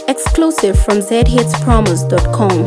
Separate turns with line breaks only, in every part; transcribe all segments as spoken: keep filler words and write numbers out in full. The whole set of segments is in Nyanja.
Exclusive from z hits promos dot com.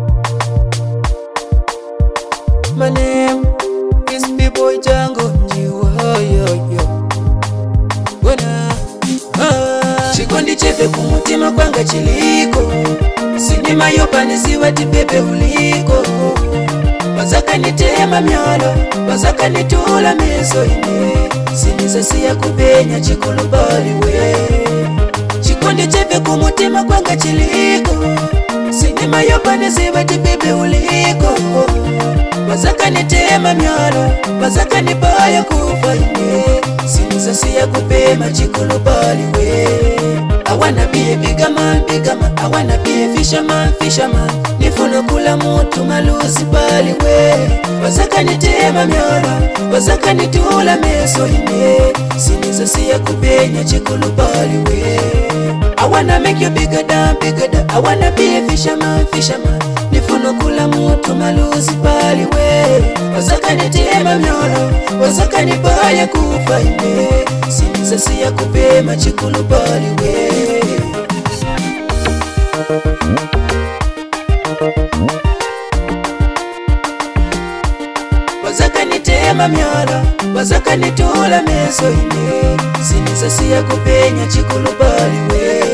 My name is B-Boy Django Njiwa, yo, yo. Wana ah. Chikondi chepe kumutima kwanga chiliko, sinima yopa nisiwa tipepe uliko. Bazaka nitema myala, bazaka nitula meso ine, sinisa siya kupenya chikolo bali we. Chikondi chepe kumutima kwanga chiliko, sinima yopa nisiwa tipepe uliko. Bazaka nitema myala, bazaka nipaya kufa ine, sinisa siya kupema chikolo bali we. I wanna be a bigger man, bigger man. I wanna be a fisherman, fisherman. Nifuna kula mutu malusi bali we. Bazaka nitema myala, bazaka nitula meso ine, sinisa siya kupenya chikolo bali we. I wanna make you bigger than, bigger than. I wanna be a fisherman, fisherman. Nifuna kula mutu malusi bali we. Bazaka nitema myala, bazaka nipaya kufa ine, sinisa siya kupema chikolo bali we. Bazaka nitema myala, bazaka nitula meso ine, sinisa siya kupenya chikolo bali we.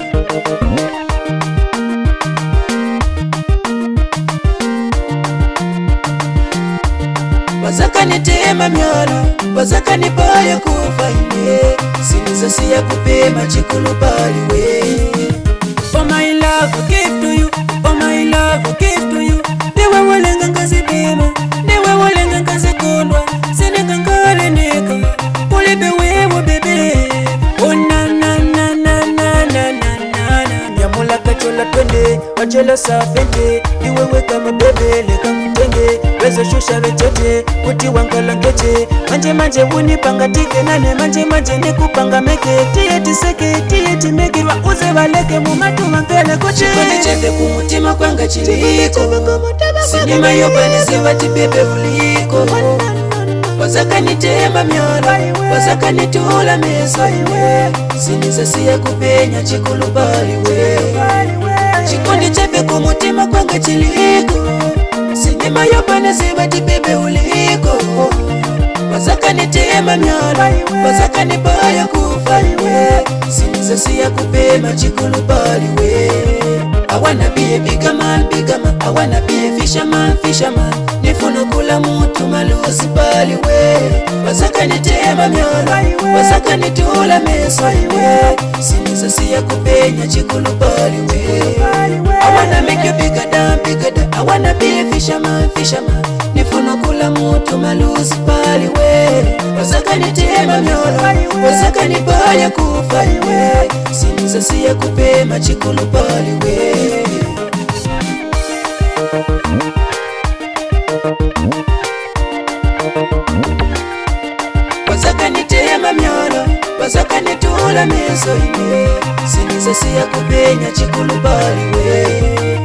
Bazaka nitema myala, bazaka nipaya kufa ine, sinisa siya kupema chikolo bali we. Oh my love, I give to you. Oh my love, I give to you. Dewa walenga ngazi bema, dewa walenga ngazi kondwa, seneka ngale neka, ulibe wewe bebe. Oh na na na na na na na na. Nyamula kachola twende, wachela safende, iwewe kama bebe leka mtenge, wezo shusha vechete, kuti wankala ngeche, manje manje unipanga tike nane, manje manje nikupanga meke, tiye tiseke, tiye timeke, wa uze waleke mumatu mankele koche. Chikondi chepe kumutima kwanga chiliko, sinima yopa nisiwa tipepe uliko. Bazaka nitema myala, bazaka nitula meso ine, sinisa siya kupenya chikolo bali we. Chikondi chepe kumutima kwanga chiliko, sinima yopa nisiwa tipepe uliko. Bazaka nitema myala, bazaka nipaya kufa ine, sinisa siya kupema chikolo bali we. I wanna be a bigger man, bigger man. I wanna be a fisherman, fisherman. Nifuna kula mutu malusi bali we. Bazaka nitema myala, bazaka nitula meso ine, sinisa siya kupenya chikolo bali we. I wanna make you bigger than, bigger than. I wanna be a fisherman, fisherman. Nifuna kula mutu malusi bali we. Bazaka nitema myala, bazaka nipaya kufa ine, sinisa siya kupema chikolo bali we. Bazaka nitema myala, bazaka nitula meso ine, sinisa siya kupenya chikolo bali we.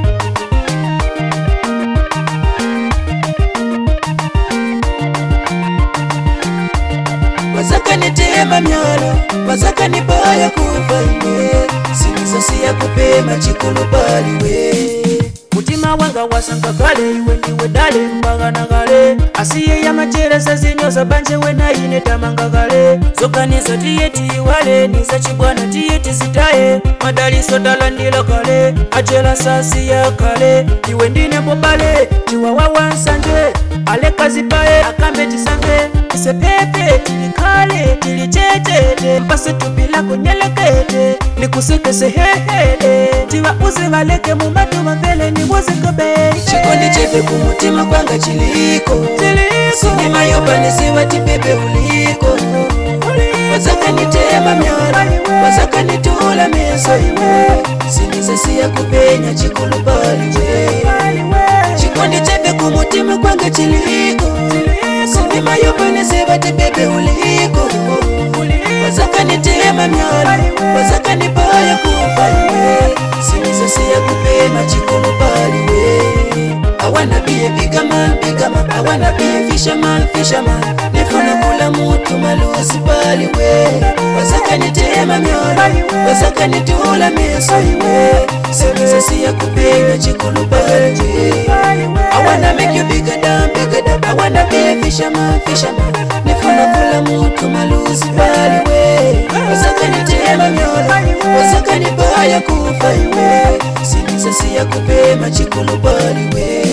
Bazaka nitema myala, bazaka nipaya kufa ine, sinisa siya kupema chikolo bali we. Mutima wanga wasanga kale, iwe ndiwe dale mbagana kale, asiye ya machereza zinyoza banje wena ine tamanga kale. Zoka nizo tiyeti wale, nisa chibwana tiyeti zitaye, madali sotala ndilo kale, achela sasi ya kale. Iwe ndine popale, chiwa wawa nsanje, ale kazi pae, akambe chisange, ise pepe, tili kale, tili chetete, mpase tupila kunyelekete, nikusike sehehele, chiwa uzi valeke mumatu mavele ni wozi kobe. Chikondi chepe kumutima kwanga chiliko, sinima yopa nisiwa tipepe uliko. Bazaka nitema myala, bazaka nitula meso ine, sinisa siya kupenya chikolo bali we. Chikondi chepe kumutima kwanga chiliko, sinima yopa nisiwa tipepe uliko. Bazaka nitema myala, bazaka nipaya kufa ine, sinisa siya kupema chikolo bali we. I wanna be a bigger man, bigger man. I wanna be a fisherman, fisherman. Nifuna kula mutu malusi bali we. Bazaka nitema myala, bazakanitula meso iwe siniza siya kupenya chikulupali we I wanna make you bigger than, bigger than I wanna be a fisherman, fisherman nifuna kula mutu maluzi bali we bazakanitema myola bazakanibaya kufa iwe siniza siya kupema chikulupali we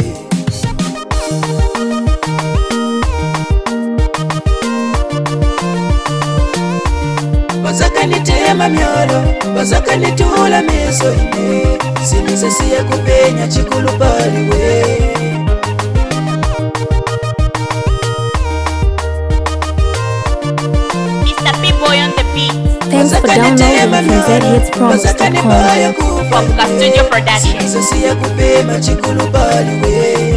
bazakanitema myolo bazakanitula meso ine siniza siya kupenya chikulupali we
Mister P-Boy on the beat.
Thanks for downloading from Z Hits Promise dot com.
Popka Studio Production.
siniza siya kupema chikulupali we